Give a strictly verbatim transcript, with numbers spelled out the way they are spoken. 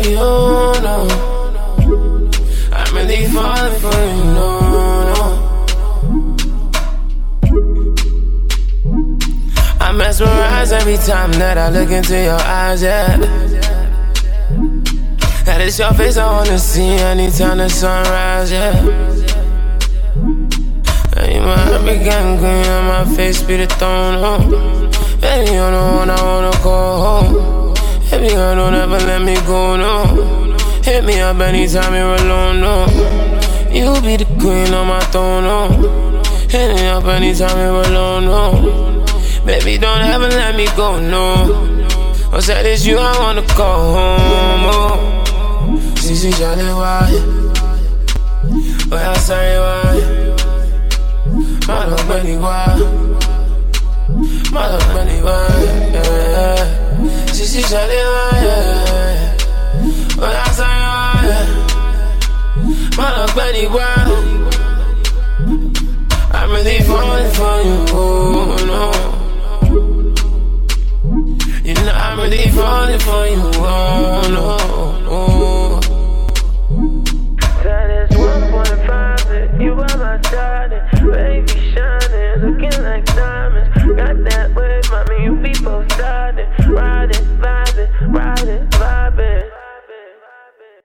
baby, oh no. I'm really falling for you, no, no. I mesmerize every time that I look into your eyes, yeah. That is your face I wanna see anytime the sunrise, yeah. Hey, my happy gang queen on my face be the throne, oh. Baby, you're the one I wanna call home. Baby, girl, don't ever let me go, no. Hit me up anytime you're alone, no. You be the queen on my throne, no. Hit me up anytime you're alone, no. Baby, don't ever let me go, no. I said it's you I wanna go home, oh. Sisi jale why? Oh, yeah, sorry why? Mano, money why? Mano, money why? Yeah. Sisi jale why? Oh, yeah, sorry why? Mano, money why? I'm really falling for you, oh no. You know I'm really falling for you, oh